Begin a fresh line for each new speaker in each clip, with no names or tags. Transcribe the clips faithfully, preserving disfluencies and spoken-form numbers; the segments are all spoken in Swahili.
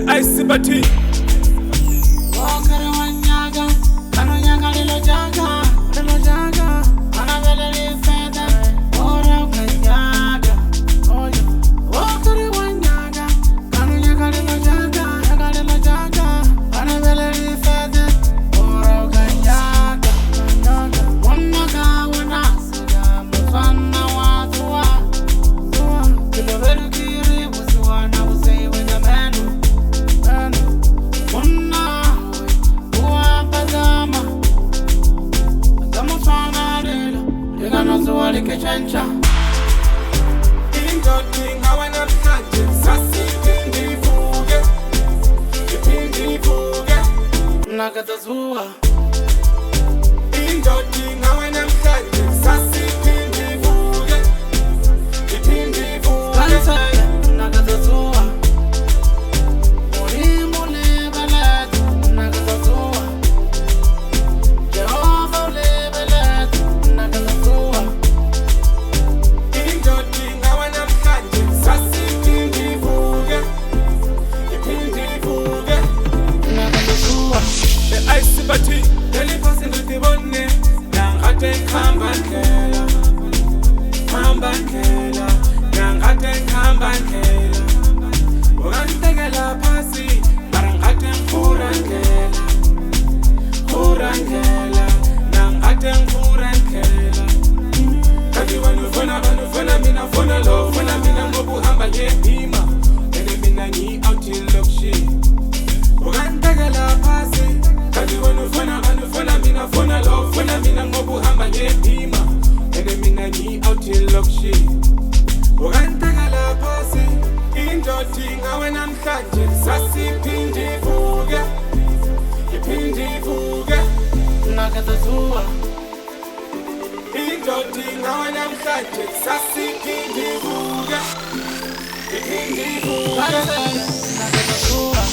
ice bati
Wakare wanyaga, kano nyaga lilo jaga, lilo jaga, anavele lifeda, ora ukanyaga, oyo. Wakare wanyaga, kano nyaga lilo jaga, nyaga lilo jaga, anavele lifeda, ora ukanyaga, nyaga. Wanaga wanasiga, mufana watuwa, tuwa, kilo veru kiri, wusiwa na wusei wenga menu, menu. Chencha
Indoti ngawe namhlanje sasiphinde ivuke iphinde ivuke
nakatazua
Indoti ngawe namhlanje sasiphinde ivuke iphinde ivuke
kansaya nakatazua Mulimo lebelethu nakatazua Jehova lebelethu nakatazua
Indoti ngawe namhlanje sasiphinde ivuke iphinde ivuke
nakatazua
ice bati leliphasi ngidibone nangade khamba ndlela khamba ndlela nangade khamba ndlela ukantekela phasi mara ngade ngikhura ndlela khura ndlela nangade ngikhura ndlela kanti banufuna banufuna mina funa lo funa mina ngoba uhamba ngehima ene mina ngi-out elokishini ukantekela phasi kanti wena ufuna banufuna mina funa lo funa mina ngoba uhamba ngehima ene mina ngi-out elokishini ukantekela phasi indoti ngawe namhlanje sasiphinde ivuke iphinde ivuke
nakatazua
indoti ngawe namhlanje sasiphinde ivuke iphinde ivuke
kansaya nakatazua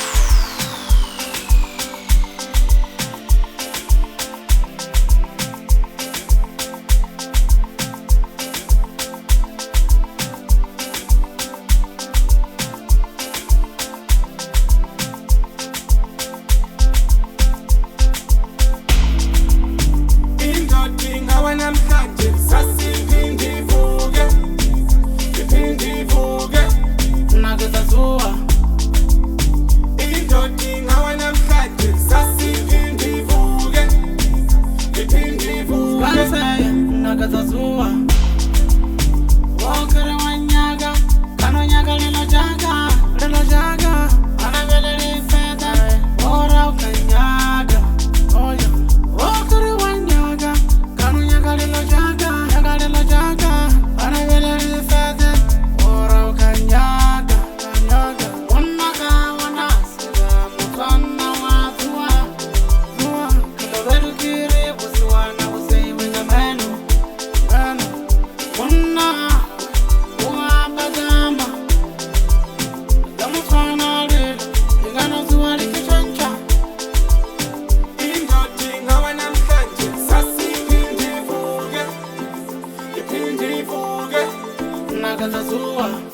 Indoti ngawe namhlanje sasiphinde ivuke iphinde ivuke
nakatazua
Indoti ngawe namhlanje sasiphinde ivuke iphinde ivuke
kansaya nakatazua Wakare wanyaga, kano nyaga lilo jaga, lilo jaga, anavele lifeda, ora ukanyaga, oyo. Wakare wanyaga, kano nyaga lilo jaga, nyaga lilo jaga, anavele lifeda, ora ukanyaga, kanyaga. Wanaga wanasiga, mufana watuwa, tuwa, kilo veru kiri, wusiwa na wusei wenga menu, menu. Wana uwabagamba Gamufana lilo Ligano zuwa likichencha
Indoti ngawe namhlanje sasiphinde ivuke iphinde ivuke
nakatazua